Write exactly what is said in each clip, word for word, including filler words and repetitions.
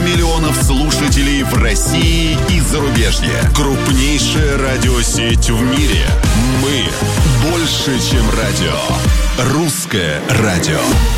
миллионов слушателей в России и зарубежье. Крупнейшая радиосеть в мире. Мы больше, чем радио. Русское радио.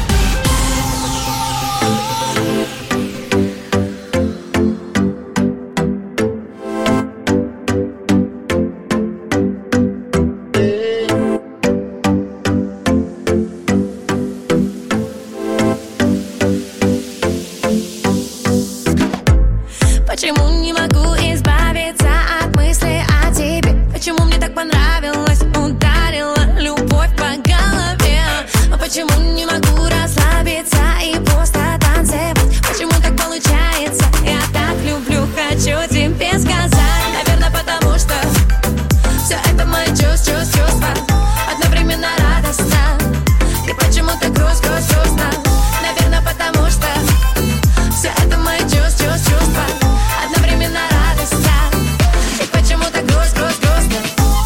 Почему не могу избавиться от мысли о тебе? Почему мне так понравилось, ударила любовь по голове? Почему не могу расслабиться и просто танцевать? Почему так получается? Я так люблю, хочу тебе сказать. Наверное, потому что все это мои чувства, чувства одновременно радостно. И почему-то грусть, грусть, грустно. Наверное, потому что все это мои чувства, чувства одновременно радостно. И почему-то грусть, грусть, грустно.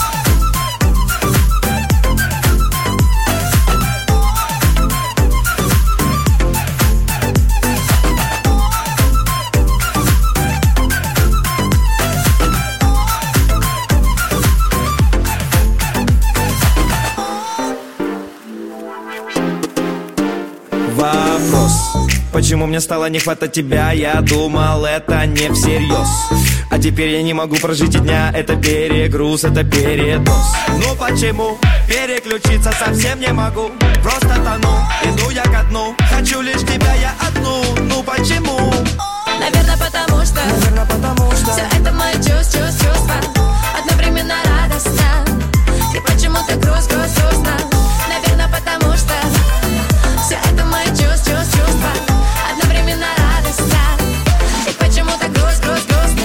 Вопрос: почему мне стало не хватать тебя? Я думал, это не всерьез. А теперь я не могу прожить и дня. Это перегруз, это передоз. Ну почему? Переключиться совсем не могу. Просто тону, иду я ко дну. Хочу лишь тебя, я одну. Ну почему? Наверное, потому что, Наверное, потому что все это мои чувства, чувства одновременно радостно. И почему-то грусть, грусть, грустно. Наверное, потому что все это мои чувства, чувства одновременно радостно. И почему-то грусть, грусть, грустно.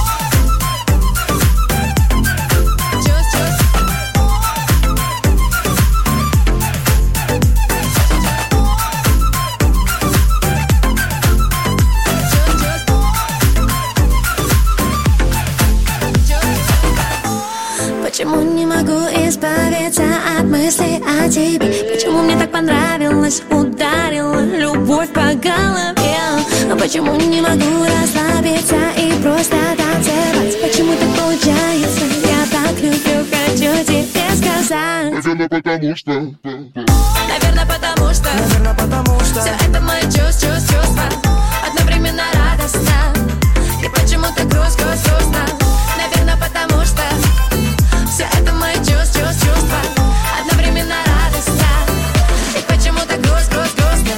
Почему не могу избавиться от мысли о тебе? Почему мне так понравилось, ударила любовь по голове? Почему не могу расслабиться и просто танцевать? Почему так получается? Я так люблю, хочу тебе сказать. Наверное, потому что Наверное, потому что Наверное, потому что все это мои чувства, чувства одновременно радостно. И почему-то грусть, грусть, грустно. Наверное, потому что все это мои чувства, чувства одновременно радостно. И почему-то грусть, грусть, грустно.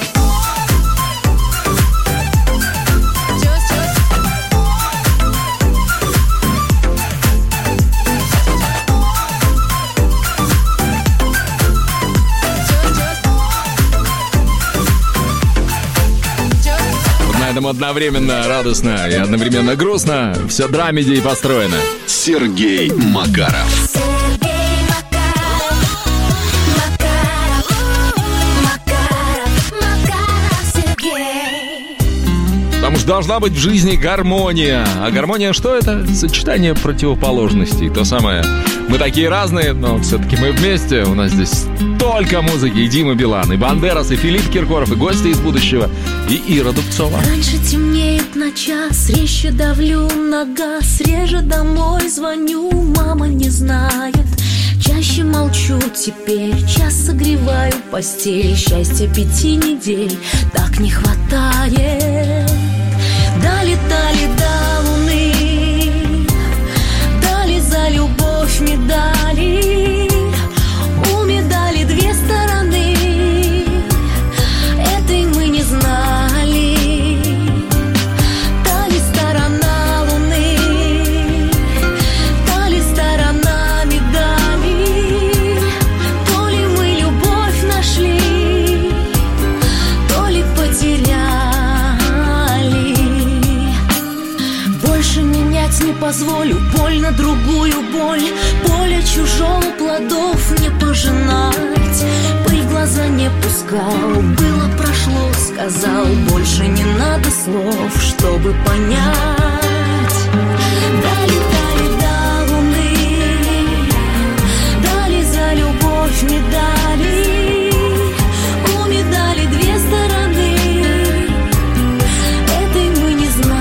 На этом одновременно радостно и одновременно грустно. Все драмеди построено. Сергей Макаров. Сергей Макаров, Макаров, Макаров, Макаров, Сергей. Потому что должна быть в жизни гармония. А гармония что это? Сочетание противоположностей. То самое. Мы такие разные, но все-таки мы вместе. У нас здесь столько музыки. И Дима Билан, и Бандерас, и Филипп Киркоров, и гости из будущего, и Ира Дубцова. Раньше темнеет на час, резче давлю на газ, реже домой звоню, мама не знает. Чаще молчу теперь, час согреваю постель. Счастья пяти недель так не хватает. Долетали до луны, дали за любовь медали. У медали две стороны, этой мы не знали. Дали сторона луны, дали сторона медали. То ли мы любовь нашли, то ли потеряли. Больше менять не позволю, боль на другую боль. Поле чужого плодов не пожинать. Пыль в глаза не пускал, было прошло, сказал. Больше не надо слов, чтобы понять. Дали, дали до луны, дали за любовь медали. У медали две стороны, этой мы не знаем.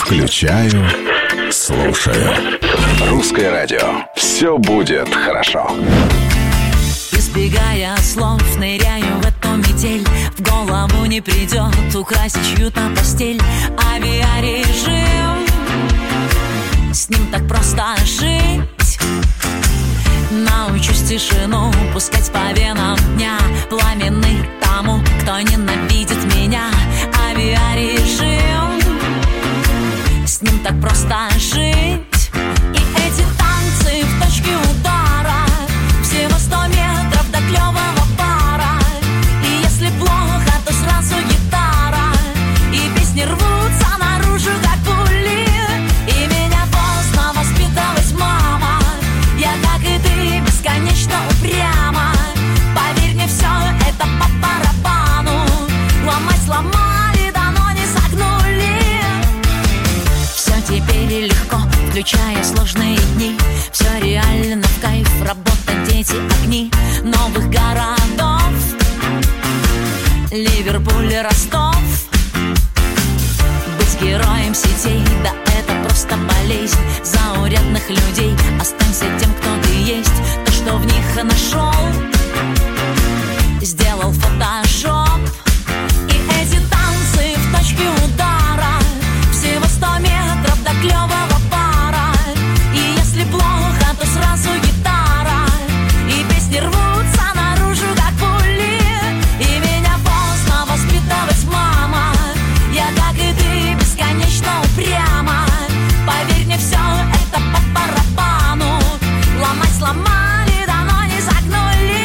Включаю, слушаю. Русское радио. Все будет хорошо. Избегая слов, ныряю в эту метель. В голову не придет украсить чью-то постель. Авиарежим, с ним так просто жить. Научусь тишину пускать по венам дня. Пламенный тому, кто ненавидит меня. Авиарежим, с ним так просто жить. И эти танцы в точке удара, всего сто метров до клевого пара. И если плохо, то сразу гитара. И песни рвутся наружу, как пули. И меня поздно воспиталась мама. Я, как и ты, бесконечно упряма. Поверь мне, все это по барабану. Ломать сломали, да но не согнули. Все теперь легко, включая сложные дни. Все реально в кайф, работа, дети, огни новых городов. Ливерпуль, Ростов. Быть героем сетей, да это просто болезнь заурядных людей. Останься тем, кто ты есть. То, что в них нашел, сделал фотошоп. И эти танцы в точке удара, всего сто метров до клевого пара. И если плохо, то сразу гитара. И песни рвутся наружу, как пули. И меня поздно воспиталась мама. Я, как и ты, бесконечно упряма. Поверь мне, все это по барабану. Ломать сломали, да но не загнули.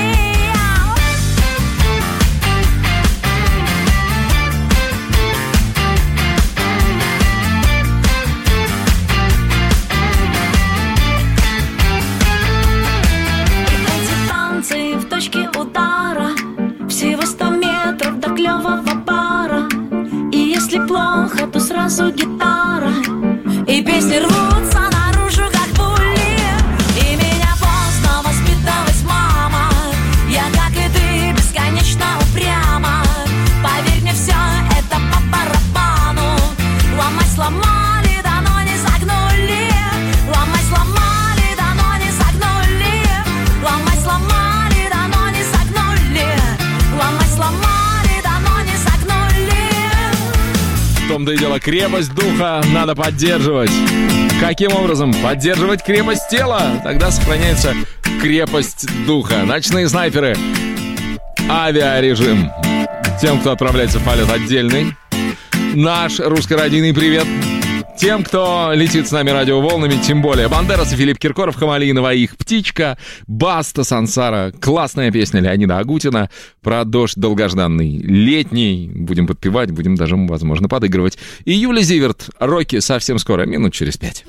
Эти танцы в точке удара, всего сто метров до клевого пара. И если плохо, то сразу гитара. И песни рвутся наружу, как пули. И меня поздно воспиталась мама. Я, как и ты, бесконечно упряма. Поверь мне, все это по барабану. Ломать сломали, да но не загнули. Ломать сломали, да но не загнули. Ломать сломали, да но не загнули. Ломать сломали, да но не загнули. В том-то и дело, крепость духа надо поддерживать. Каким образом? Поддерживать крепость тела. Тогда сохраняется крепость духа. Ночные снайперы. Авиарежим. Тем, кто отправляется в полет, отдельный наш русско-радийный привет. Тем, кто летит с нами радиоволнами, тем более. Бандерас и Филипп Киркоров, Хамалиинова, их птичка, Баста, Сансара. Классная песня Леонида Агутина про дождь долгожданный, летний. Будем подпевать, будем даже, возможно, подыгрывать. И Юля Зиверт, Рокки, совсем скоро, минут через пять.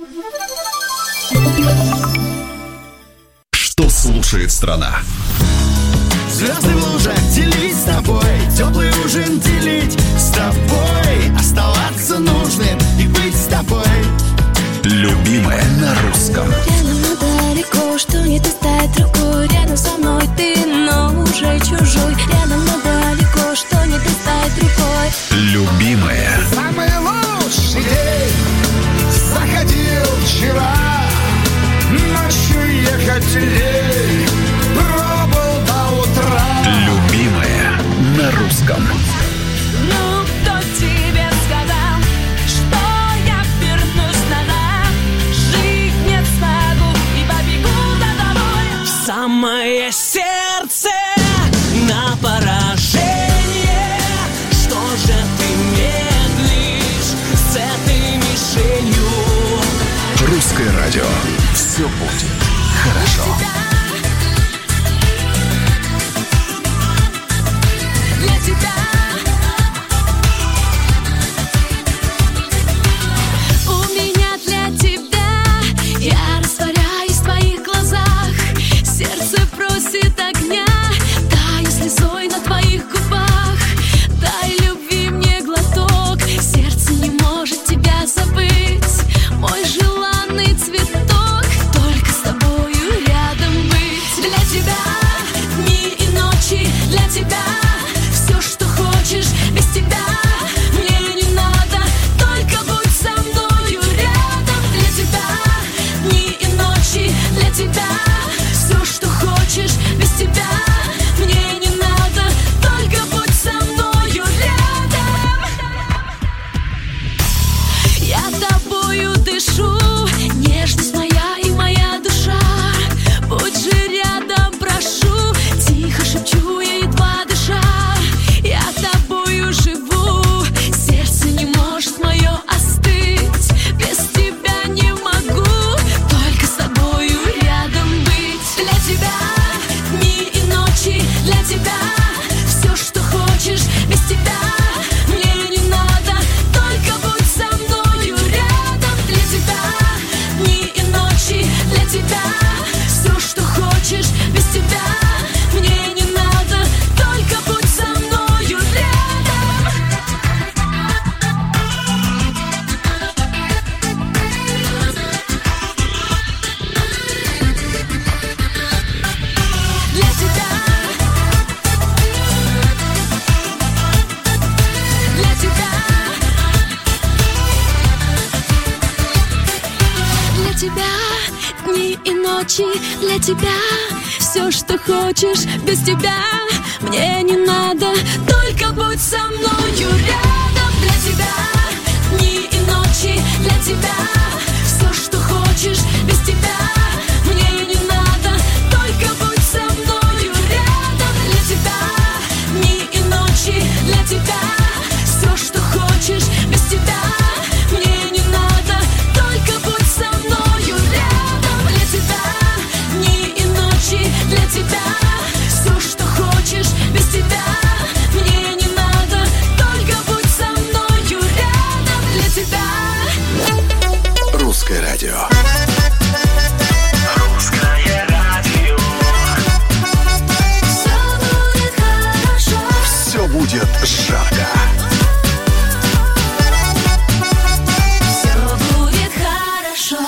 Что слушает страна? Звезды в лужах делить с тобой, теплый ужин делить с тобой, оставаться нужным и быть с тобой. Любимое на русском. Рядом, но далеко, что не ты стать другой. Рядом со мной ты, но уже чужой. Рядом, но далеко, что не ты стать другой. Любимое. Самый лучший день заходил вчера. Ночью ехать лень, пробыл до утра. Любимое на русском. Ну, кто тебе сказал, что я вернусь назад? Жить не смогу и побегу за тобой. В самое сердце на поражение. Что же ты медлишь с этой мишенью? Русское радио. Все будет хорошо. Для тебя. У меня для тебя. Я растворяюсь в твоих глазах. Сердце просит огня. Таю слезой на твоих губах. Дай любви мне глоток. Сердце не может тебя забыть. Мой желанный цветок. Только с тобою рядом тебя дни и ночи, для тебя все, что хочешь, без тебя мне не надо, только будь со мною рядом. Для тебя дни и ночи, для тебя все, что хочешь, без тебя мне не надо, только будь со мною рядом. Для тебя, для тебя, для тебя дни и ночи, для тебя все, что хочешь, без тебя мне не надо, только будь со мною рядом. Для тебя дни и ночи, для тебя все, что хочешь, без тебя мне не надо, только будь со мною рядом. Для тебя дни и ночи, для тебя все, что хочешь, без тебя мне не надо, только будь со мною рядом. Для тебя дни и ночи, для тебя все, что хочешь, без тебя мне не надо, только будь со мною рядом. Для тебя. Русское радио. Русское радио. Все будет хорошо. Все будет жарко. Все будет хорошо.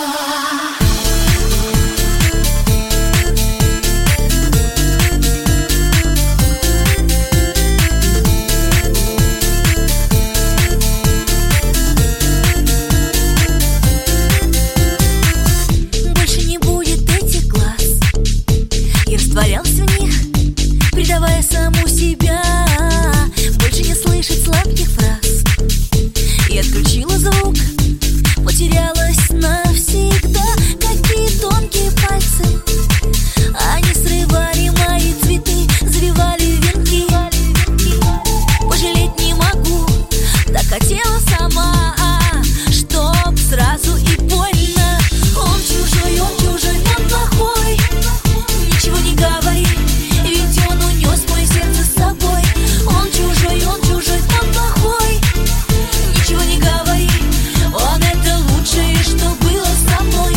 Больше не будет этих глаз. Я растворялся в них, предавая саму себя. Больше не слышать сладких фраз. Я отключила звук, потерялась навсегда. Какие тонкие пальцы, они срывали мои цветы, завивали венки. Пожалеть не могу, так хотела сама, чтоб сразу и больно. Он чужой, он чужой, он плохой. Ничего не говори, ведь он унес мое сердце с собой. Он чужой, он чужой, он плохой. Ничего не говори, он это лучшее, что было со мной.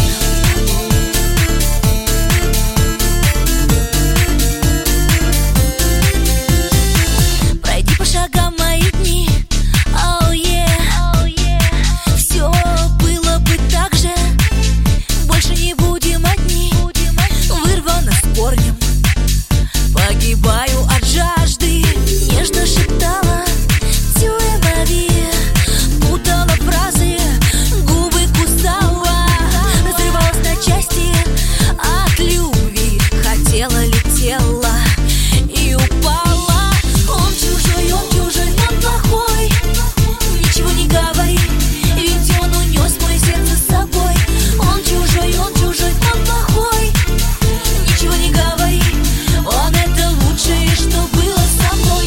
Пройди по шагам мои дни, оу е, все было бы так же. Больше не будем одни, вырвано с корнем. Погибаю от жажды, нежно шептала «Тюэ мави», путала фразы, губы кусала, разрывалась на части от любви, хотела, летела и упала. Он чужой, он чужой, он плохой. Ничего не говори, ведь он унес мое сердце с собой. Он чужой, он чужой, он плохой. Ничего не говори, он это лучшее, что было со мной.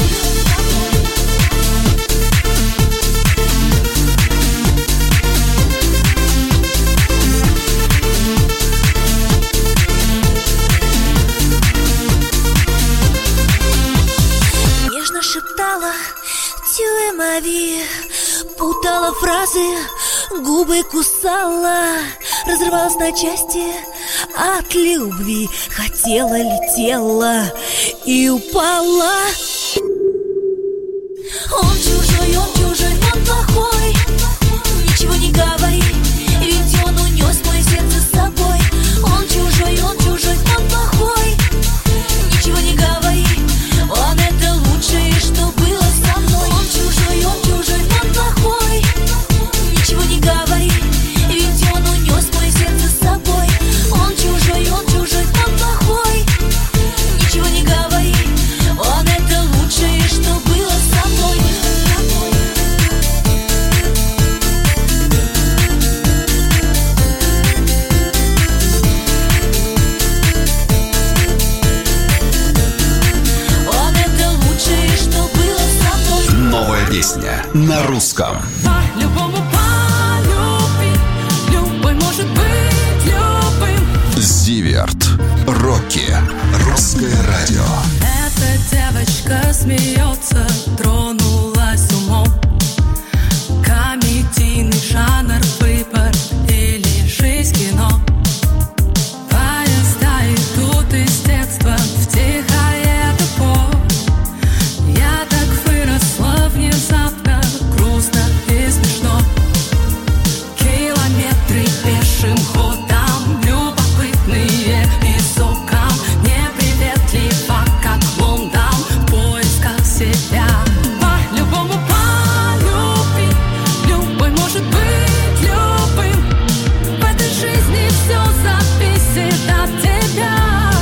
Нежно шептала «Тюэ мави», путала фразы, губы кусала, разрывалась на части от любви, хотела, летела и упала. Он чужой, он чужой, он плохой. Ничего не говори, ведь он унес мое сердце с собой. Он чужой, он чужой, он плохой. Ничего не говори, он это лучшее, что было со мной. Он чужой, он чужой, он плохой. Ничего не говори, ведь он унес мое сердце с собой. Он чужой, он чужой, он плохой. Ничего не говори, он это лучшее, что было со мной. Он это лучшее, что было со мной. Новая песня на русском. По-любому полюби, любой может быть любым. Зиверт. Рокки. Русское радио. Эта девочка смеется, тронулась умом. Комедийный жанр, выбор или жизнь кино. Поезда идут из детства в тихое депо. Я так выросла внезапно, грустно и смешно. Километры пешим ходом, любопытные из окон, неприветливо, как Лондон, в поисках себя. По-любому полюби, любой может быть любым. В этой жизни все зависит от тебя.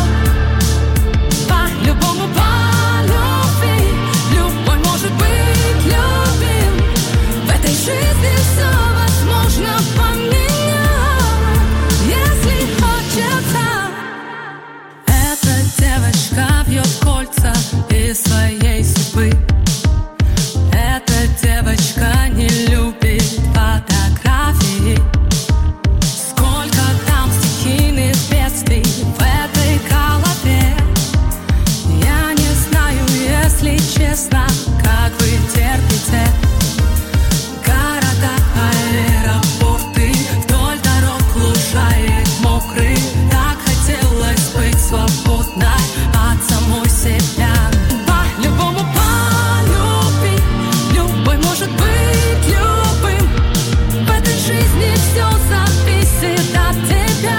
По-любому полюби, любой может быть любим. В этой жизни все возможно поменять, если хочется. Эта девочка вьет кольца из своей судьбы. Эта девочка не любит фотографии. Сколько там стихийных бедствий в этой голове. Я не знаю, если честно, как вы терпите. Города, аэропорты, вдоль дорог лужаек мокрых. Так хотелось быть свободной от самой себя. По-любому полюби, любой может быть любым. В этой жизни все зависит от тебя.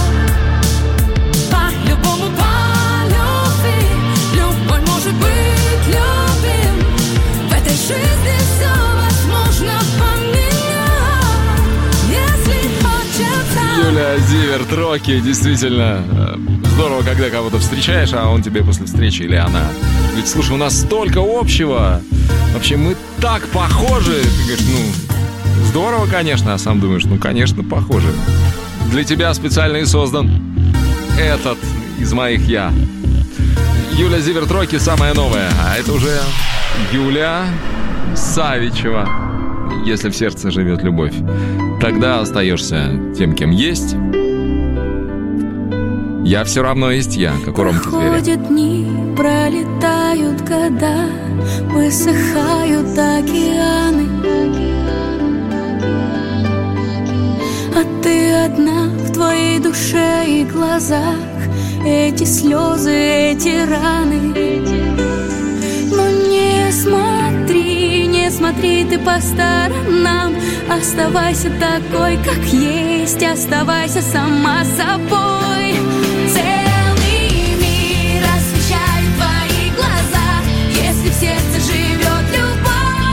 По-любому полюби, любой может быть любим. В этой жизни все возможно поменять, если хочется. Юля Зиверт, Рокки, действительно э, здорово, когда кого-то встречаешь, а он тебе после встречи или она. Ведь, слушай, у нас столько общего. Вообще, мы так похожи. Ты говоришь, ну, здорово, конечно, а сам думаешь, ну, конечно, похожи. Для тебя специально и создан этот из моих я. Юля Зиверт, Рокки, самая новая. А это уже Юля Савичева. Если в сердце живет любовь, тогда остаешься тем, кем есть. Я все равно есть я, как у Ромки Зверя. Проходят дни, пролетают года, высыхают океаны. А ты одна в твоей душе и глазах. Эти слезы, эти раны. Но не смотри, не смотри ты по сторонам. Оставайся такой, как есть. Оставайся сама собой. Целый мир освещает твои глаза. Если в сердце живет любовь.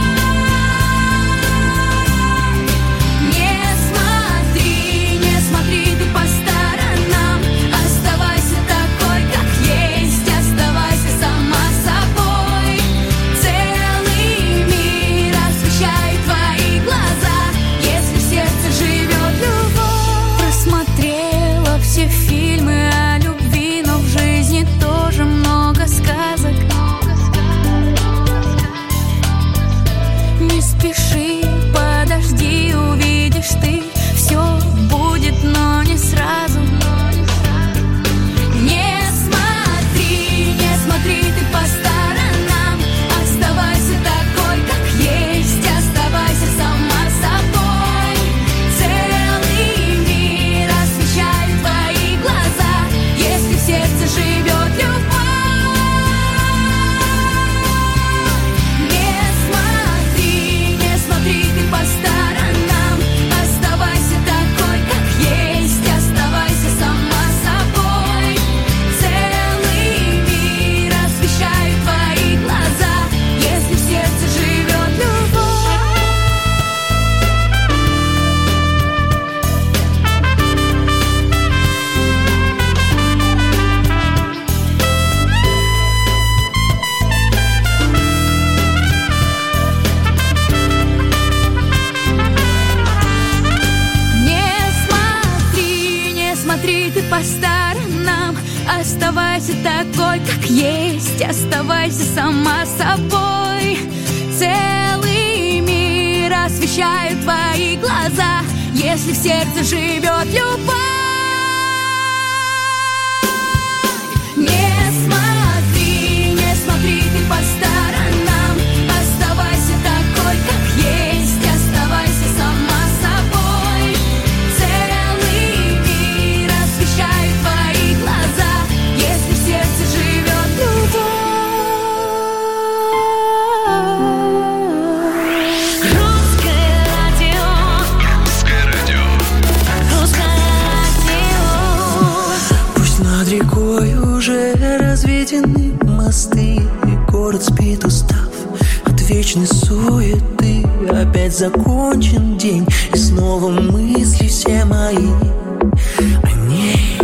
Не смотри, не смотри ты по сторонам. Оставайся такой, как есть. Оставайся сама собой. Целый мир освещает твои глаза. Если в сердце живет любовь. Просмотрела все фильмы о любви, но в жизни тоже много сказок. Не спеши, подожди, увидишь ты. Все будет, но не сразу. Не смотри, не смотри ты по сторонам. Оставайся такой, как есть. Оставайся сама собой. Целый мир освещает твои глаза. Если в сердце живет любовь. Не смотри, не смотри ты по сторонам. Оставайся такой, как есть. Оставайся сама собой. Целый мир освещает твои глаза. Если в сердце живет любовь. Не смотри, не смотри ты по сторонам. Оставайся такой, как есть. Оставайся сама собой. Целый мир освещает твои глаза. Если в сердце живет любовь. возведены мосты, и город спит устав от вечной суеты. Опять закончен день, и снова мысли все мои о ней.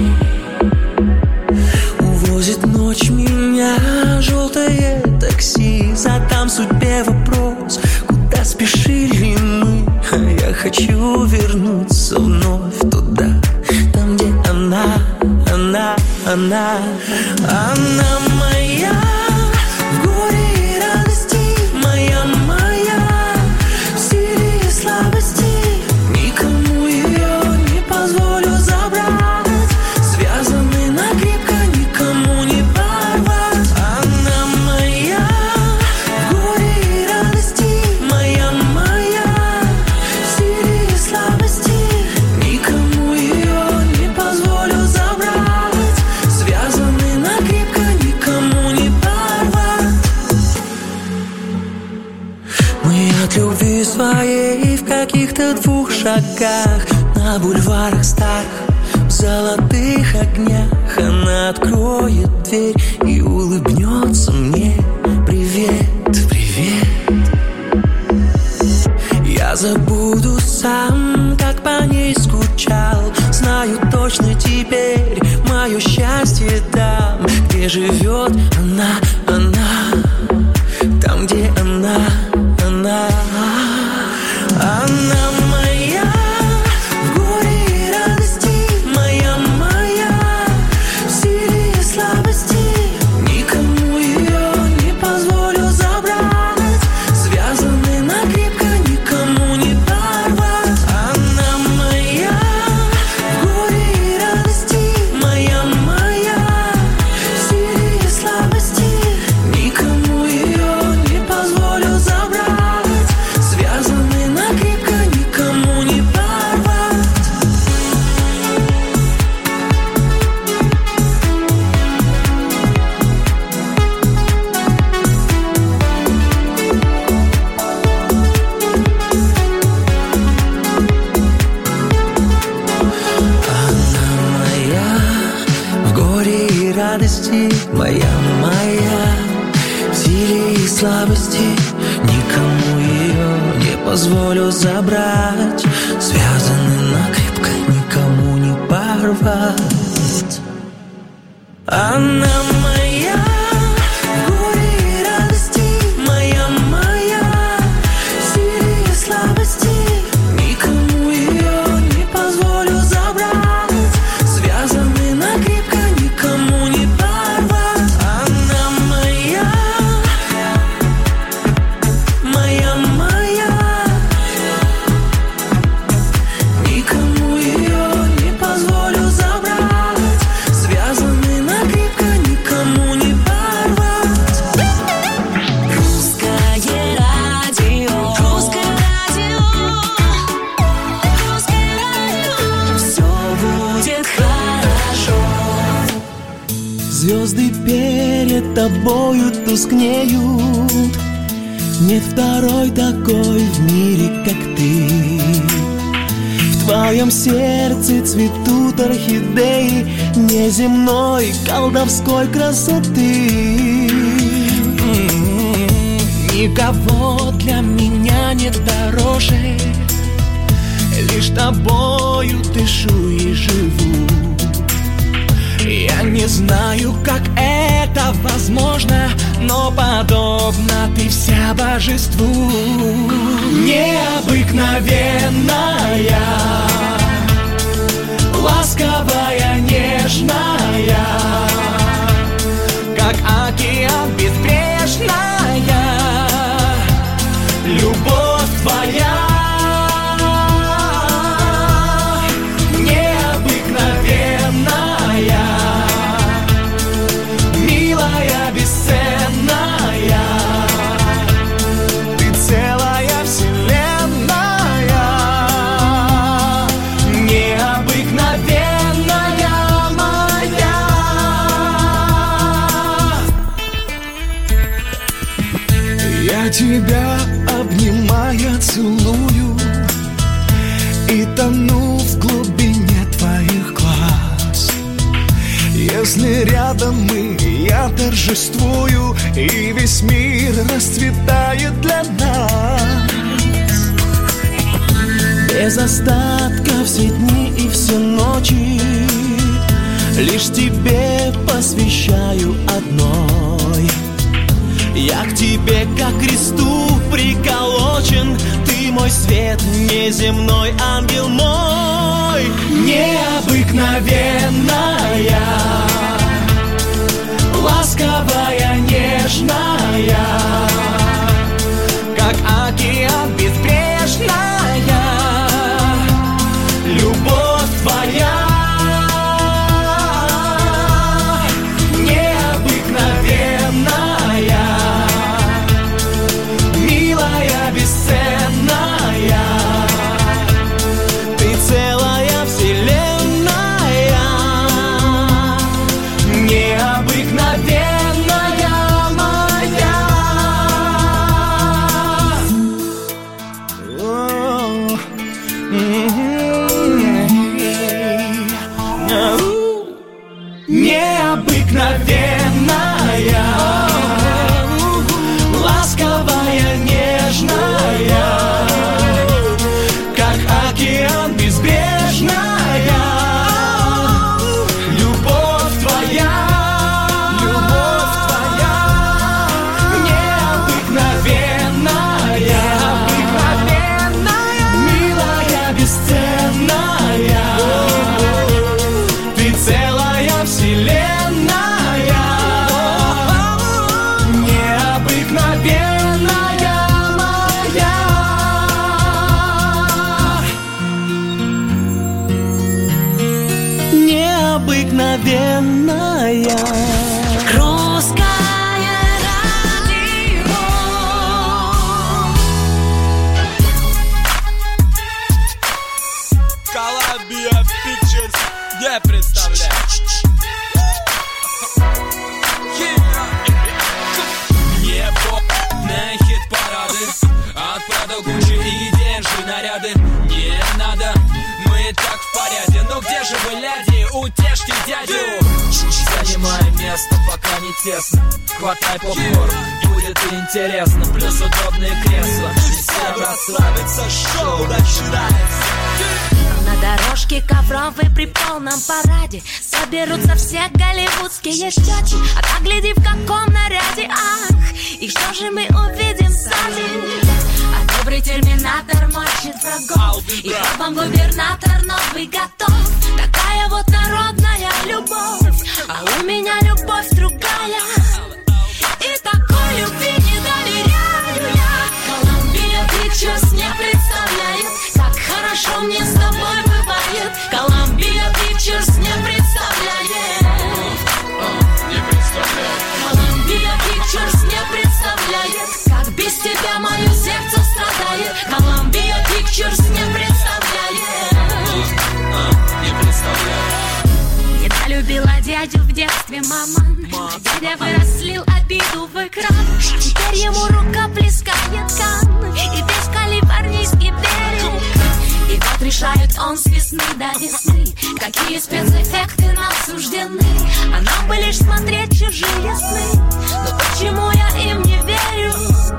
Увозит ночь меня желтое такси, задам судьбе вопрос, куда спешили мы. А я хочу вернуться вновь туда, там, где она, она, она, она моя. В горе и радости моя, моя, в силе и слабости никому ее не позволю забрать. Связаны накрепко, никому не порвать. Она моя. В горе и радости моя, моя, в силе и слабости никому ее не позволю забрать. Связаны накрепко, никому не порвать. Мы от любви своей в каких-то двух шагах, на бульварах старых, в золотых огнях. Она откроет дверь и улыбнется мне. Привет, привет. Я забуду сам, как по ней скучал. Знаю точно теперь, мое счастье там, где живет она, она, там, где она, она, она моя. В горе и радости моя, моя, в силе и слабости никому ее не позволю забрать. Связаны накрепко, никому не порвать. Она моя. В горе и радости моя, моя, в силе и слабости никому ее не позволю забрать. Связаны накрепко, никому не порвать. Она моя. В горе и радости моя, моя, в силе и слабости никому ее не позволю забрать. Связаны накрепко, никому не порвать. Она моя. В горе и радости моя, моя, в силе и слабости никому ее не позволю забрать. Связаны накрепко, никому не порвать. Она моя. Моя, моя, никому ее не позволю забрать. Связаны накрепко, никому не порвать. Русское радио. Русское радио. Русское радио. Все будет хорошо. Звезды перед тобою тускнеют. Нет второй такой в мире, как ты. В твоем сердце цветут орхидеи неземной колдовской красоты. М-м-м. Никого для меня нет дороже, лишь тобою дышу и живу. Я не знаю, как это возможно, но подобна ты вся божеству. Необыкновенная, ласковая, нежная, как океан безбрежная, любовь твоя. Милая, бесценная, ты целая вселенная, необыкновенная моя. Я тебя обнимая целую и тону в глубине твоих глаз. Если рядом мы, я торжествую, и весь мир расцветает для нас. Без остатка все дни и все ночи лишь тебе посвящаю одной. Я к тебе как к кресту приколочен, ты мой свет неземной, ангел мой. Необыкновенная, ласковая, нежная, как океан безбрежная, любовь твоя. Хватай попкорн, будет интересно. Плюс удобные кресла, всем расслабиться, шоу начинается. На дорожке ковровой при полном параде соберутся все голливудские тети. А так гляди, в каком наряде, ах, и что же мы увидим сзади? А добрый терминатор мочит врагов, и вам губернатор новый готов. Такая вот народная любовь, а у меня любовь другая. И такой любви не доверяю я. Columbia Pictures не представляет, как хорошо мне с тобой бывает. Columbia Pictures не представляет. Не представляет. Columbia Pictures не представляет, как без тебя мое сердце страдает. Columbia Pictures не представляет. Не представляет. Любила дядю в детстве мама, а дядя вырослил обиду в экран. Теперь ему рука плескает кан, и весь калифорнийский берег. И вот решает он с весны до весны, какие спецэффекты нам суждены. А нам бы лишь смотреть чужие сны. Но почему я им не верю?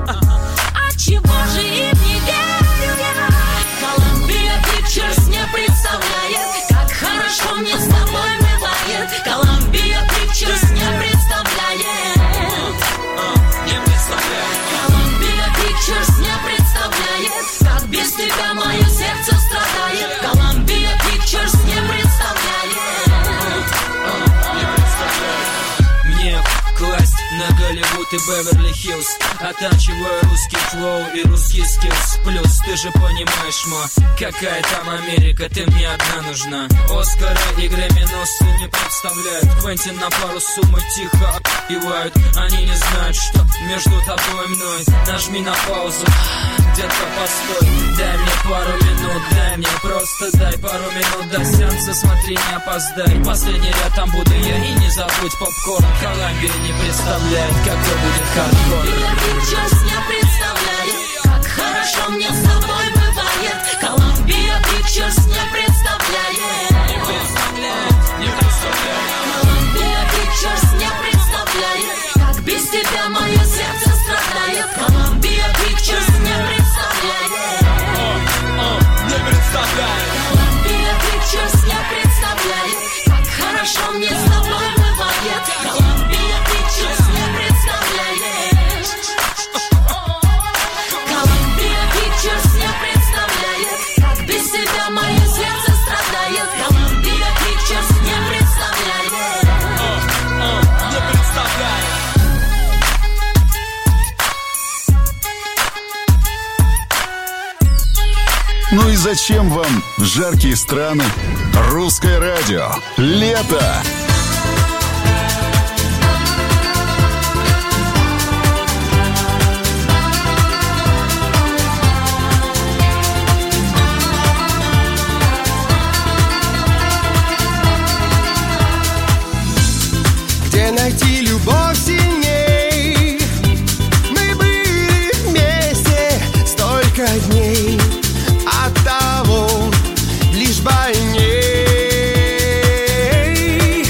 А чего же им не верю я? Columbia Pictures не представляет, как хорошо мне с тобой бывает. Columbia Pictures не представляет. Не представляет. Columbia Pictures не представляет, как без тебя мое сердце страдает. Columbia Pictures не представляет. Не представляет. Мне класть на Голливуд и Беверли-Хиллз, оттачиваю русский флоу и русский скиллс. Плюс ты же понимаешь, ма, какая там Америка, ты мне одна нужна. Оскара и Грэмми-носы не представляют. Квентин на пару суммы тихо отпевают. Они не знают, что между тобой и мной. Нажми на паузу, детка, постой. Дай мне пару минут, дай мне, просто дай пару минут до сеанса, смотри, не опоздай. Последний ряд, там буду я, и не забудь попкорн. Columbia не представляет, какой будет хардкор. Columbia Pictures не представляет, как хорошо мне с тобой бывает. Columbia Pictures не представляет. Не представляет, не представляет. Columbia Pictures не представляет, тебя мое сердце страдает. Columbia Pictures не представляет. Не представляет. Columbia Pictures не представляет, как хорошо мне с тобой бывает. Columbia Pictures не представляет. Columbia Pictures не представляет, как без тебя мое сердце страдает. Columbia Pictures не представляет. Не представляет. Ну и зачем вам жаркие страны? Русское радио. Лето. Где найти любовь сильней? Мы были вместе столько дней, оттого лишь больней.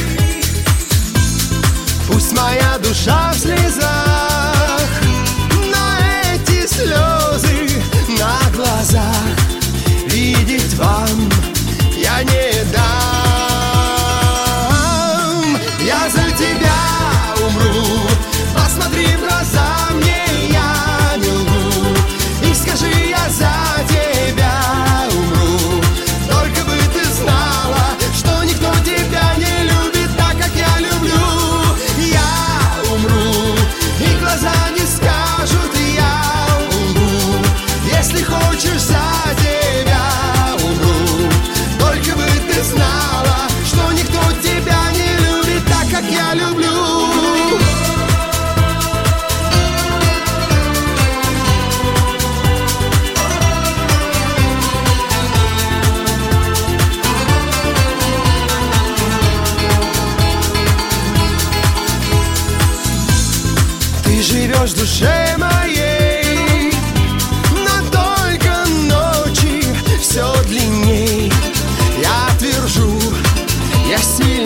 Пусть моя душа в слезах, но эти слезы на глазах видеть вам я не дам. Я за тебя умру, посмотри в глаза мне, я не лгу. И скажи, я за тебя умру. Только бы ты знала, что никто тебя не любит так, как я люблю. Я умру, и глаза не скажут, я умру. Если хочешь, за тебя умру. Только бы ты знала, что никто тебя не любит так, как я люблю. Ты живешь в душе моей, но только ночи все длинней. Я твержу, я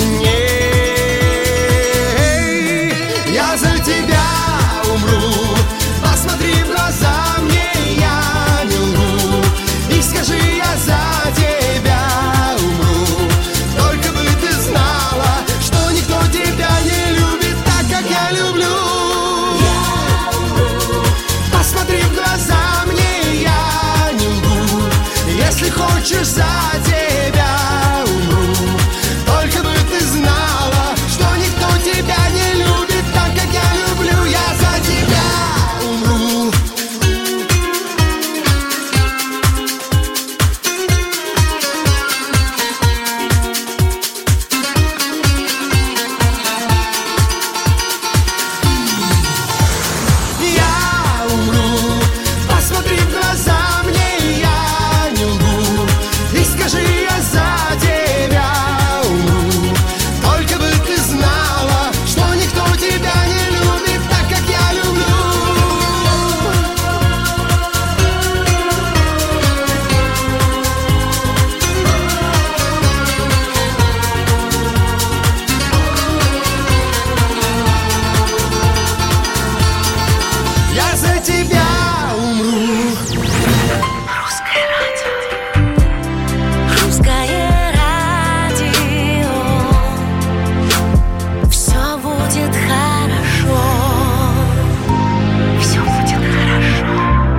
сильней. Я за тебя умру, посмотри в глаза мне, я не лгу. И скажи, я за тебя умру. Только бы ты знала, что никто тебя не любит так, как я люблю. Посмотри в глаза мне, я не лгу. Если хочешь, за тебя умру. Только бы ты знала, что никто тебя не любит так, как я люблю. Я за тебя умру. Я умру, посмотри в глаза мне, я не лгу. И скажи, я за тебя умру. Только бы ты знала, что никто тебя не любит так, как я люблю. Я за тебя умру. Русское радио. Русское радио. Все будет хорошо. Все будет хорошо.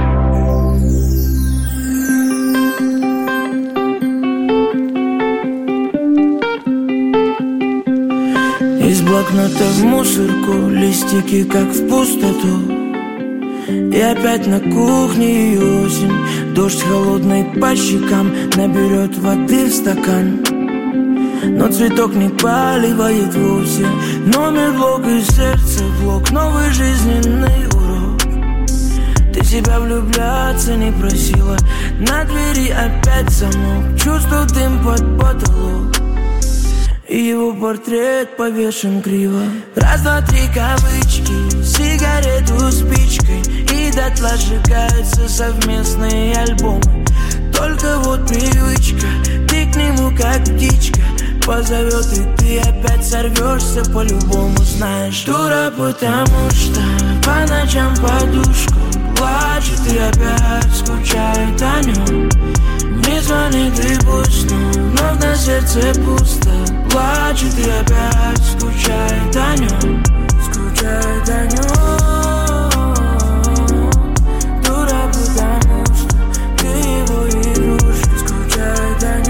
Из блокнота в мусорку, листики как в пустоту. И опять на кухне и осень. Дождь холодный по щекам наберет воды в стакан. Но цветок не поливает вовсе. Номер блок и сердце блок. Новый жизненный урок. Ты себя влюбляться не просила. На двери опять замок. Чувствовал дым под потолок. И его портрет повешен криво. Раз, два, три кавычки, сигарету спичкой. И дотла сжигаются совместные альбомы. Только вот привычка, ты к нему как птичка. позовет, и ты опять сорвешься по-любому, знаешь. Дура, потому что по ночам подушку плачет и опять скучает о нем. Не звонит и пусть, но вновь на сердце пусто. Плачет и опять скучает о нем. Скучает о нем. Дура, потому что ты его игрушка. Скучает о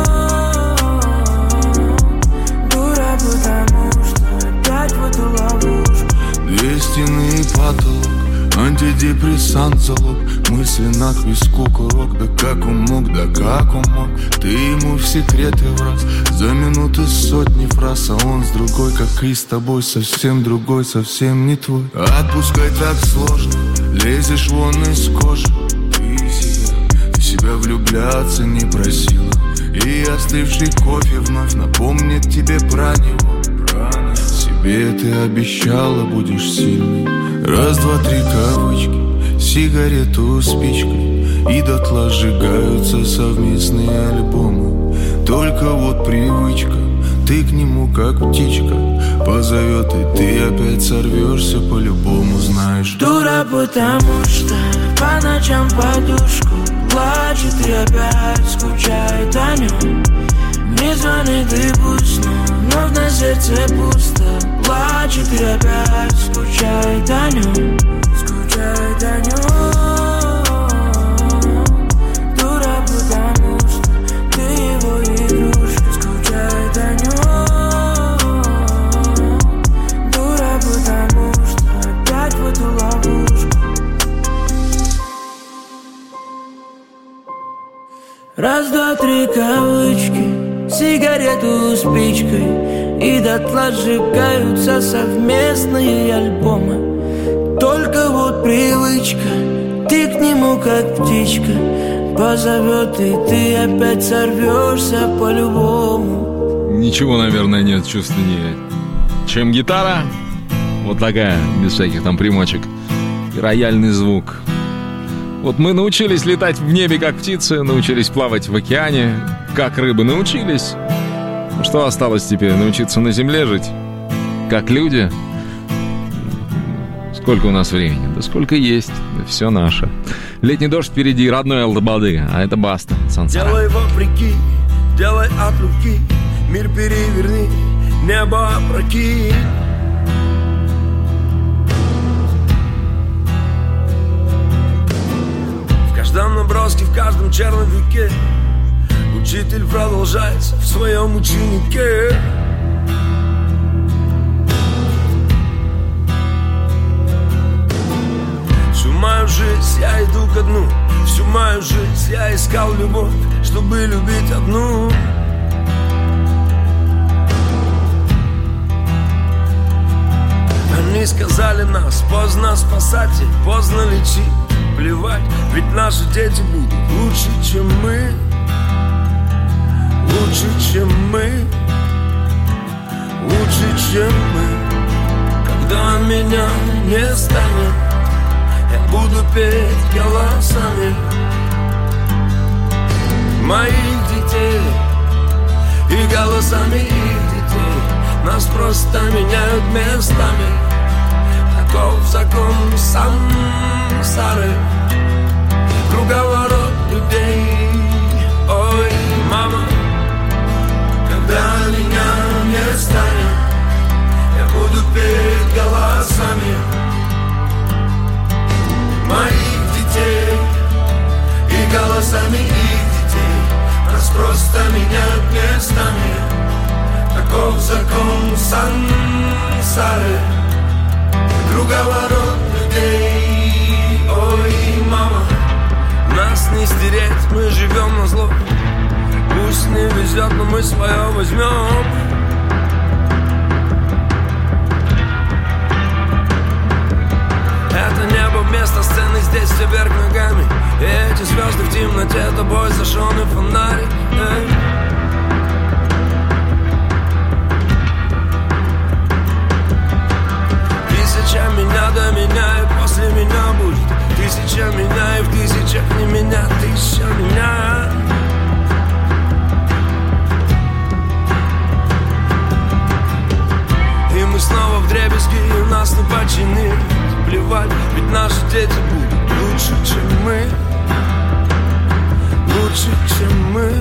нем. Дура, потому что опять в эту ловушку. Две стены и потолок, антидепрессант залог. Мысли на виску, курок. Да как он мог, да как он мог. Ты ему в секреты враз. За минуты сотни фраз. А он с другой, как и с тобой. Совсем другой, совсем не твой. Отпускать так сложно. Лезешь вон из кожи. Ты себя, ты себя влюбляться не просила. И остывший кофе вновь напомнит тебе про него. Себе ты обещала, будешь сильной. Раз, два, три кавычки. Сигарету спичкой, и дотла сжигаются совместные альбомы. Только вот привычка, ты к нему как птичка. Позовет, и ты опять сорвешься по-любому, знаешь. Дура, потому что по ночам подушку плачет и опять скучает о нем. Не звонит и пусть, но вновь на сердце пусто. Плачет и опять скучает о нем. Скучает о нем. Дура, потому что ты его игрушка. Скучает о нем. Дура, потому что опять в эту ловушку. Раз, два, три кавычки, сигарету спичкой, и дотла сжигаются совместные альбомы. Только вот привычка, ты к нему как птичка. Позовет, и ты опять сорвешься по-любому. Ничего, наверное, нет чувственнее, чем гитара. Вот такая, без всяких там примочек. И рояльный звук. Вот мы научились летать в небе, как птицы. Научились плавать в океане, как рыбы научились. Что осталось теперь? Научиться на земле жить, как люди? Сколько у нас времени? Да сколько есть. Да все наше. Летний дождь впереди, родной Алда-Бады. А это Баста, Сансара. Делай вопреки, делай от руки. Мир переверни, небо опрокинь. В каждом наброске, в каждом черновике учитель продолжается в своем ученике. Всю мою жизнь я иду ко дну. Всю мою жизнь я искал любовь, чтобы любить одну. Они сказали нас, поздно спасать и поздно лечить. Плевать, ведь наши дети будут лучше, чем мы. Лучше, чем мы. Лучше, чем мы. Когда меня не станет, я буду петь голосами моих детей и голосами их детей. Нас просто меняют местами. Таков закон сансары, круговорот людей. Ой, мама, когда меня не станет, я буду петь голосами моих детей и голосами их детей. Нас просто меняют местами. Таков закон сансары, круговорот людей. Ой, мама, нас не стереть, мы живем на зло. Пусть не везет, но мы свое возьмем. Это небо вместо сцены, здесь все вверх ногами. И эти звезды в темноте, тобой зажженный фонарик. Эй. Тысяча меня до меня, и после меня будет тысяча меня, и в тысячах не меня, тысяча меня. починить. Плевать, ведь наши дети будут лучше, чем мы. Лучше, чем мы.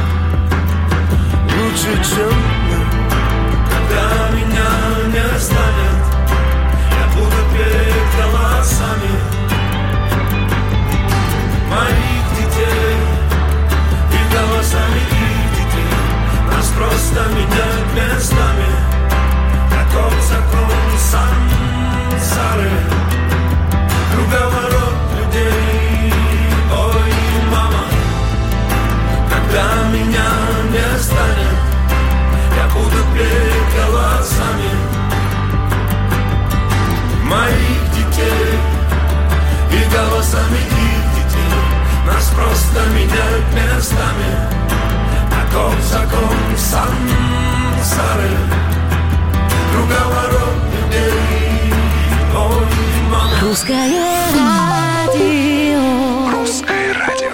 Лучше, чем мы. Когда меня не станет, я буду петь голосами моих детей и голосами их детей. Нас просто меняют местами, таков закон сансары. Круговорот людей, ой, мама. Когда меня не станет, я буду петь голосами моих детей и голосами их детей. Нас просто меняют местами, таков закон сансары. Круговорот людей, ой, мама. Русское радио. Русское радио.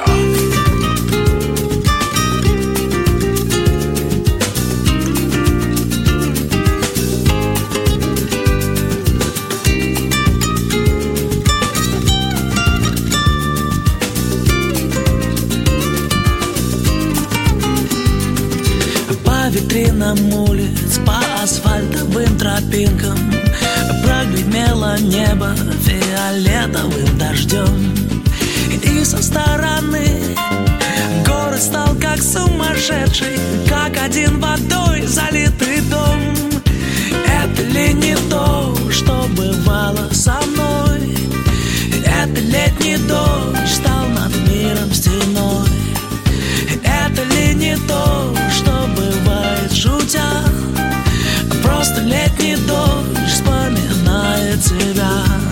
По витринам улиц, по асфальтовым тропинкам прогремело небо фиолетовым дождем. И со стороны город стал как сумасшедший, как один водой залитый дом. Это ли не то, что бывало со мной? Это летний дождь стал над миром стеной. Это ли не то, что бывает шутя? Просто летний дождь вспоминает тебя.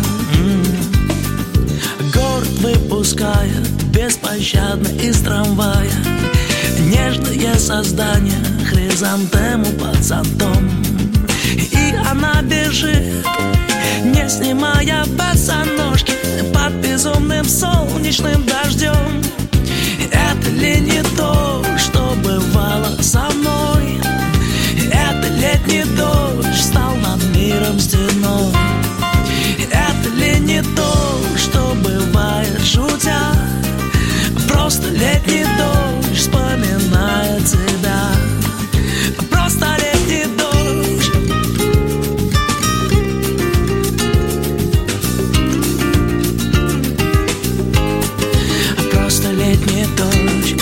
М-м-м. Город выпускает беспощадно из трамвая нежное создание, хризантему под зонтом. И она бежит, не снимая босоножки, под безумным солнечным дождем. Это ли не то, что бывало со мной? Это летний дождь стал над миром стеной. Это ли не то, что бывает шутя? Просто летний дождь вспоминает тебя. Просто летний дождь. Просто летний дождь.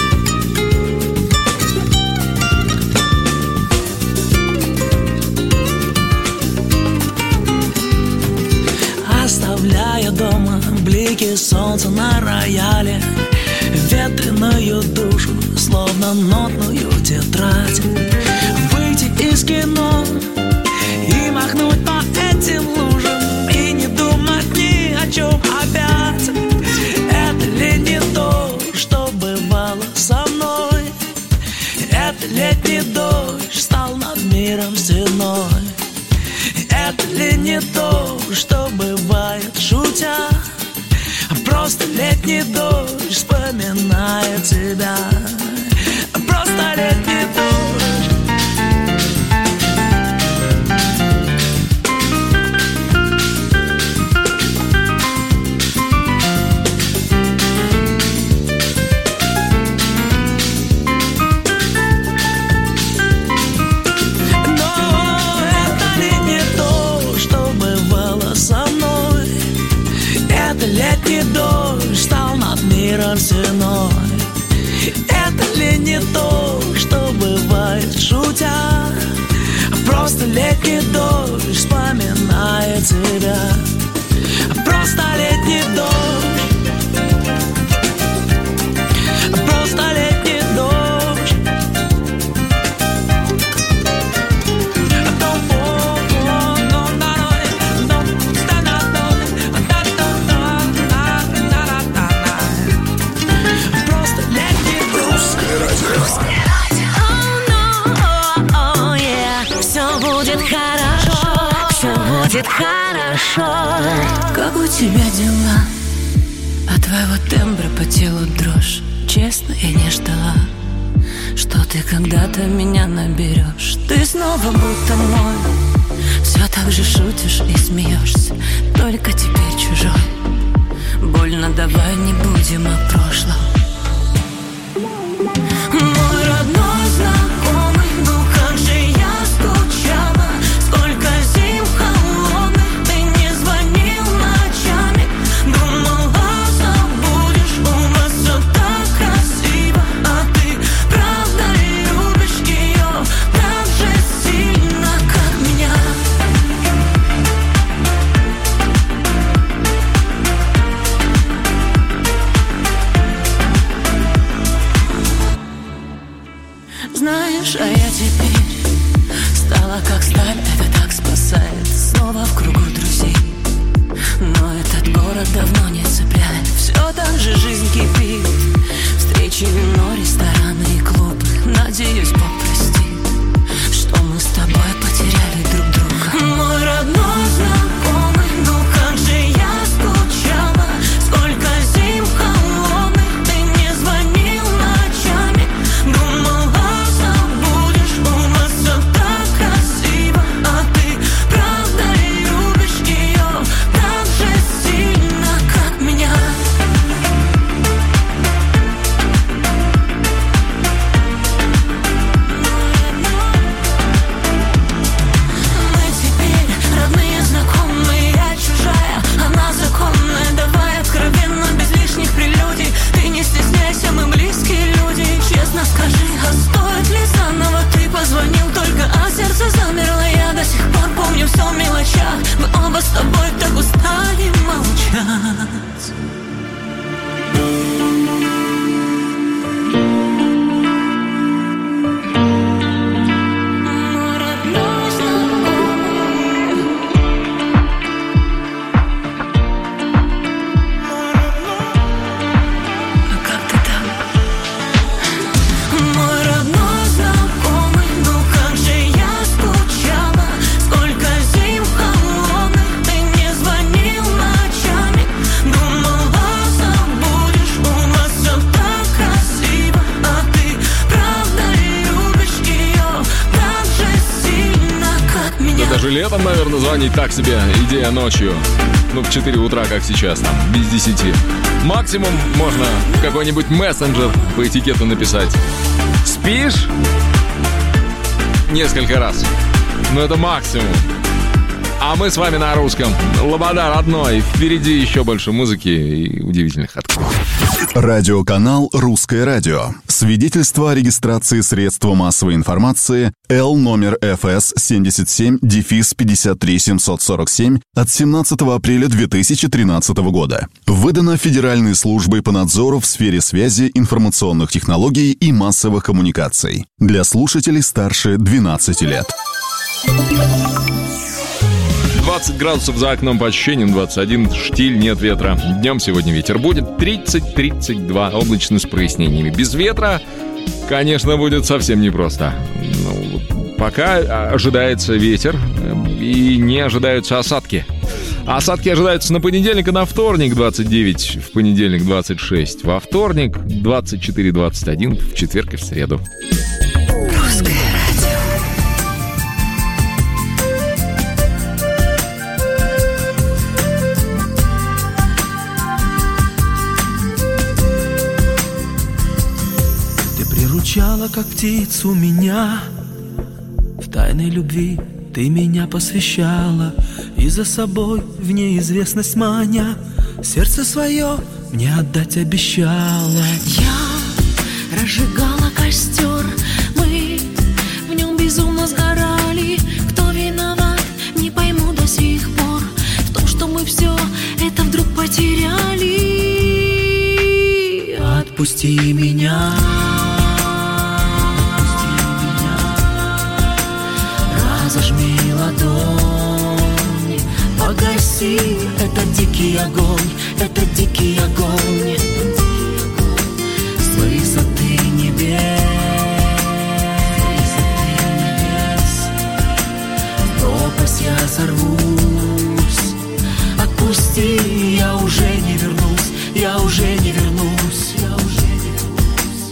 Оставляя дома блики солнца на рояле, ветреную душу, словно нотную тетрадь. Выйти из кино и махнуть по этим лужам, и не думать ни о чем опять. Это ли не то, что бывало со мной? Это летний дождь стал над миром стеной. Это ли не то, что бывает шутя? Просто летний дождь вспоминает тебя. Просто летний дождь. Летний дождь стал над миром стеной. Это ли не то, что бывает шутя? Просто летний дождь вспоминает тебя. Просто летний дождь. Просто летний дождь. Будет хорошо. Как у тебя дела? От твоего тембра по телу дрожь. Честно, я не ждала, что ты когда-то меня наберешь. Ты снова будто мой, Все так же шутишь и смеешься, только теперь чужой. Больно, давай не будем о прошлом. Мой родной знакомый, ну как же я скучала. Сколько зим холодных, ты не звонил ночами. Думала, забудешь, у нас все так красиво. А ты правда любишь ее так же сильно, как меня. Знаешь, а я теперь стала как сталь, это так спасает. Снова в кругу друзей, но этот город давно не цепляет. Все так же жизнь кипит, встречи, вино, рестораны и клубы. Надеюсь, Бог простит, что мы с тобой потеряли друг друга. Мой родной знакомый, ну как же я скучала. Сколько зим холодных, ты не звонил ночами. Думала, забудешь, у нас все так красиво. А ты правда любишь ее так же сильно, как меня. Мы теперь родные, знакомые, я чужая, она законная. Давай откровенно, без лишних прелюдий. Ты не стесняйся, мы близкие люди. Честно скажи, а стоит ли заново? Ты позвонил только, а сердце замерло. Я до сих пор помню все в мелочах. Мы оба с тобой так устали молчать. Мой родной знакомый, а как ты там? Мой родной знакомый, ну как же я скучала. Сколько зим холодных, ты не звонил ночами. Думала, забудешь, у нас все так красиво. А ты правда любишь ее так же сильно, как меня. Да даже летом, наверное, звонить так себе идея ночью. Ну, в четыре утра, как сейчас, там, без десяти. Максимум можно в какой-нибудь мессенджер по этикету написать. Спишь? Несколько раз. Но это максимум. А мы с вами на русском. Лобода родной. Впереди еще больше музыки и удивительных открытий. Радиоканал «Русское радио». Свидетельство о регистрации средства массовой информации Л номер эф эс семьдесят семь пятьдесят три семьсот сорок семь от семнадцатого апреля две тысячи тринадцатого года. Выдано Федеральной службой по надзору в сфере связи, информационных технологий и массовых коммуникаций. Для слушателей старше двенадцати лет. двадцать градусов за окном, по ощущениям двадцать один, штиль, нет ветра. Днем сегодня ветер будет тридцать тридцать два, облачно с прояснениями. Без ветра, конечно, будет совсем непросто. Ну, пока ожидается ветер и не ожидаются осадки. Осадки ожидаются на понедельник и на вторник двадцать девять, в понедельник двадцать шесть, во вторник двадцать четыре двадцать один, в четверг и в среду. Русское радио. Ты приручала, как птицу, меня. В тайной любви ты меня посвящала, и за собой в неизвестность маня, сердце свое мне отдать обещала. Я разжигала костер, мы в нем безумно сгорали. Кто виноват, не пойму до сих пор. В том, что мы все это вдруг потеряли. Отпусти меня. Разожми ладонь, погаси этот дикий огонь, этот дикий огонь. С высоты небес, в пропасть я сорвусь. Отпусти, я уже не вернусь, я уже не вернусь, я уже не вернусь.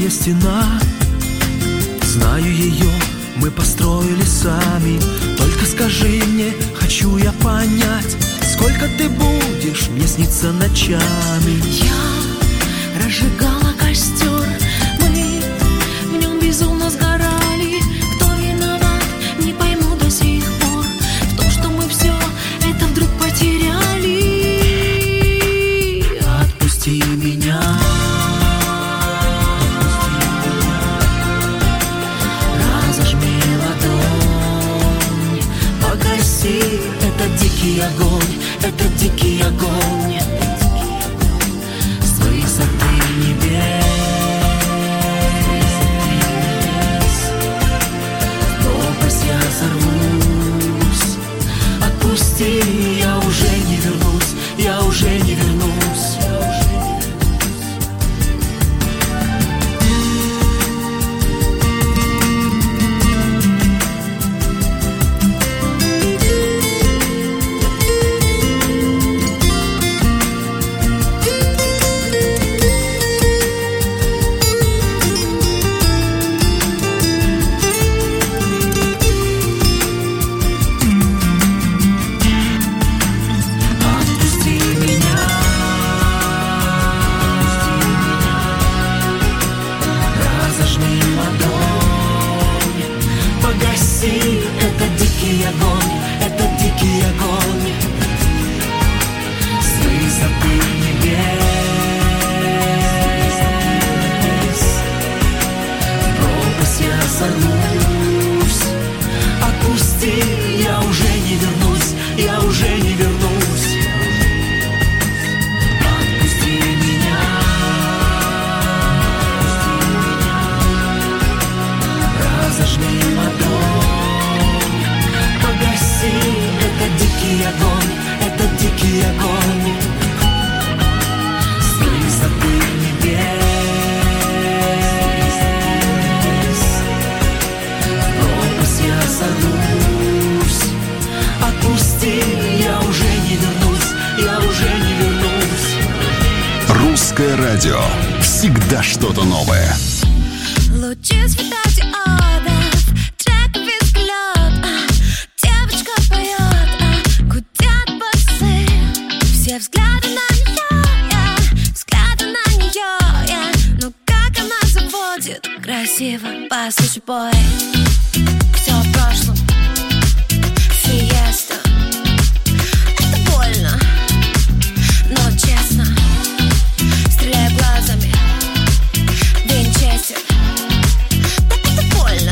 Красная стена, знаю ее, мы построили сами. Только скажи мне, хочу я понять, сколько ты будешь мне сниться ночами. Я разжигала костер, мы в нем безумно сгорали. Кто виноват, не пойму до сих пор. В том, что мы все это вдруг потеряли. Отпусти меня. Разожми ладонь, погаси этот дикий огонь, этот дикий огонь. С высоты небес в пропасть я сорвусь. Отпусти, я уже не вернусь, я уже не вернусь. Русское радио. Всегда что-то новое. Лучи светодиодов, трек без взгляд. Девочка поет, гудят басы. Все взгляды на нее, я, взгляды на нее, я. Ну как она заводит красиво, послушай, бой. Все в прошлом, фиеста. Это больно, но честно. Стреляй глазами, винчестер. Так это больно,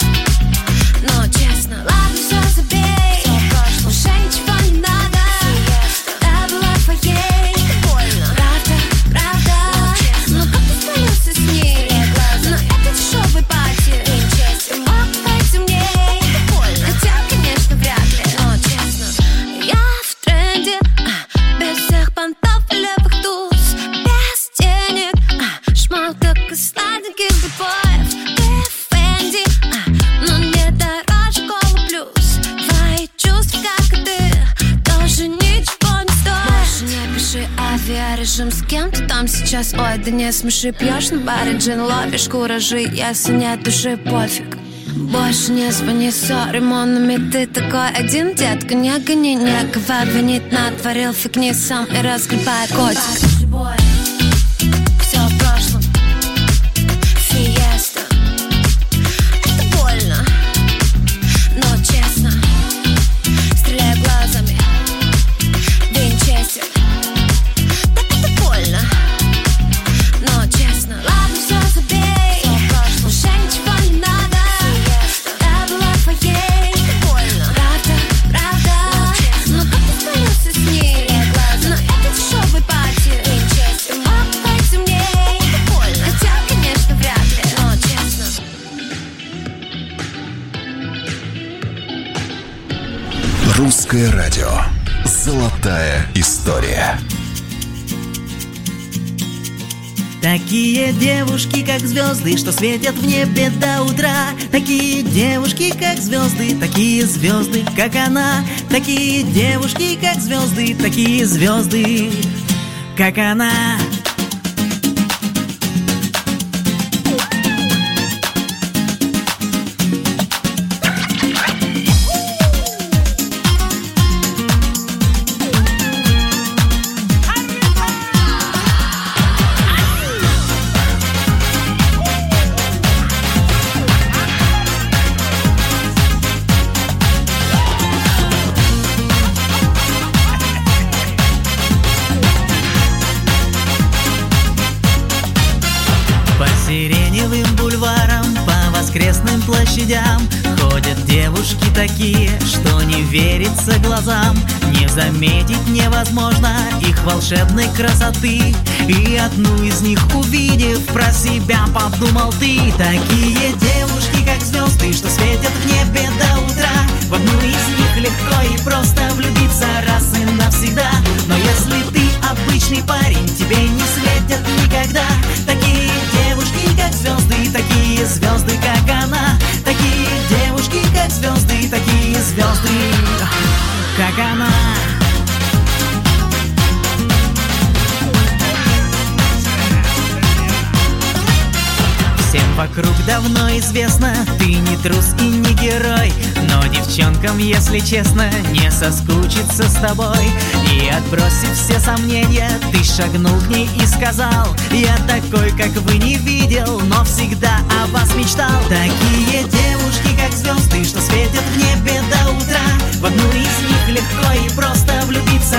но честно. Ладно, все забей, уже ничего не надо. Я была твоей, больно. Правда, правда, но как ты справился с ней? Но это дешевый пати, винчестер. Мог быть умней, больно. Хотя, конечно, вряд ли, но честно. Я в тренде, без всех понтов и левых туз. Шмалка сладеньких гудбоев. Ты Фэнди, а, но не дороже Колы плюс. Твои чувства, как и ты, тоже ничего не стоят. Больше не пиши авиарежим с кем-то там сейчас. Ой, да не смеши, пьешь на баре джин, ловишь куражи. Если нет души, пофиг. Больше не звони, сори, монами, ты такой один, детка, не гони, некого винить, натворил фигни сам и разгребай котик. Все в прошлом, фиеста. Это больно, но честно. Стреляй глазами, винчестер. Так это больно, но честно. Ладно, все забей, уже ничего не надо. Я была твоей, больно. Правда, правда, но как ты справился с ней? Но это дешевый пати, винчестер. Мог быть умней, больно. Хотя, конечно, вряд ли, но честно. Русское радио. Золотая история. Такие девушки, как звезды, что светят в небе до утра. Такие девушки, как звезды, такие звезды, как она. Такие девушки, как звезды, такие звезды, как она. площадям. Ходят девушки такие, что не верится глазам. Не заметить невозможно их волшебной красоты. И одну из них увидев, про себя подумал ты. Такие девушки, как звезды, что светят в небе до утра. В одну из них легко и просто влюбиться раз и навсегда. Но если ты обычный парень, тебе не светят никогда. Такие девушки, как звезды, такие звезды, как она. Такие девушки, как звезды, такие звезды, как она. Всем вокруг давно известно, ты не трус и не герой. Но девчонкам, если честно, не соскучиться с тобой. И отбросив все сомнения, ты шагнул к ней и сказал: я такой, как вы, не видел, но всегда о вас мечтал. Такие девушки, как звезды, что светят в небе до утра. В одну из них легко и просто влюбиться